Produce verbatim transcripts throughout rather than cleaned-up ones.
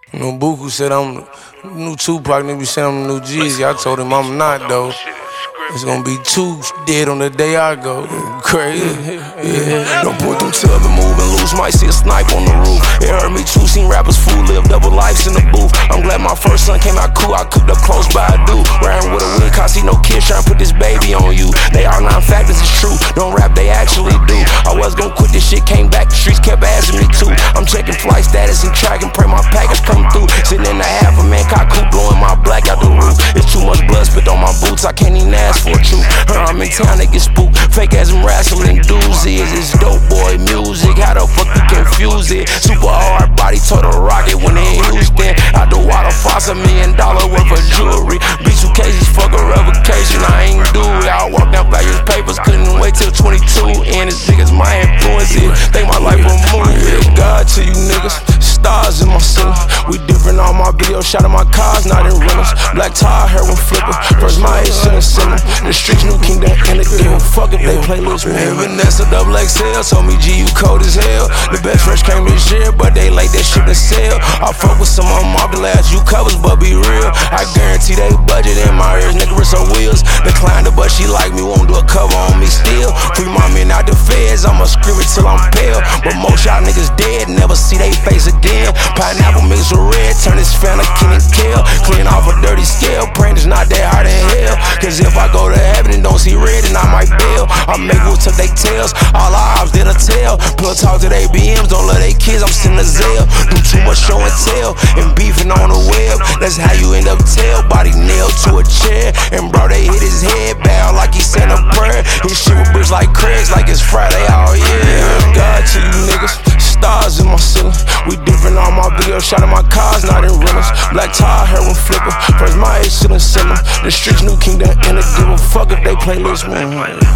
You know, Buku said I'm new Tupac, nigga be saying I'm new Jeezy. I told him I'm not though. It's gonna be two dead on the day I go. Crazy. Yeah. Don't pull through tub and move and lose. Might see a snipe on the roof. It hurt me too. Seen rappers fool live double lives in the booth. I'm glad my first son came out cool. I cooked up close by a dude. Ran with a wig, cause see no kids trying to put this baby on you. They are non factors, it's true. Don't rap, they actually do. I was gonna quit this shit, came back. The streets kept asking me to. I'm checking flight status and tracking. Pray my package come through. Sitting in the half a man cock coupe, blowing my black out the roof. It's too much blood spit on my boots. I can't even ask for a truth. Her, I'm in town, they get spooked. Fake ass and wrestling doozies. It's dope boy music. How the fuck you confuse it? Super hard body, told a rocket when they in Houston. I do water foss a million dollar worth of jewelry. B two cases, fuck a revocation. I ain't do it. I walked down various papers, couldn't wait till twenty-two. And as big as my influence is, think my life a movie. God to you niggas, stars in my ceiling. We different, all my videos shot in my cars, not in rentals. Black tie, heroin flipper. First my head shouldn't send them. The streets new kingdom and the give a fuck if they play loose, man. Vanessa double X L told me G, you cold as hell. The best fresh came this year, but they like that shit to sell. I fuck with some of them off the last you covers, but be real. I guarantee they budget in my ears, nigga with some wheels. Declined her, but she like me, won't do a cover on me still. Free my men out the feds, I'ma scream it till I'm pale. But most y'all niggas dead, never see they face again. Pineapple mixed with red, turn this fan to King and Kill. Clean off a dirty scale, praying it's not that hard in hell. Cause if I go to heaven and don't see red, then I might bail. I make moves to they tails, all our ops did a tell. Plug talk to they B Ms, don't love they kids, I'm sending a Zell. Do too much show and tell, and beefing on the web. That's how you end up tail, body nailed to a chair. And bro, they hit his head bow like he sent a prayer. His shit with bricks like Craig's, like it's Friday, oh yeah. God to you niggas, stars in my ceiling. We different, all my videos shot in my cars, not in rentals. Black tie, heroin flipper. First my head shouldn't sell them. The streets new kingdom and they give a fuck if they play this man.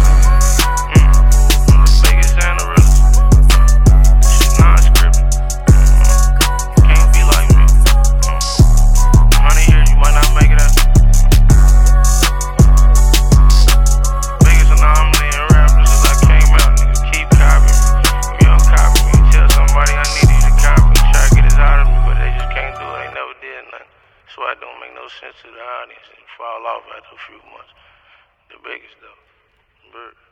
That's why it don't make no sense to the audience and fall off after a few months. The biggest though. Bird.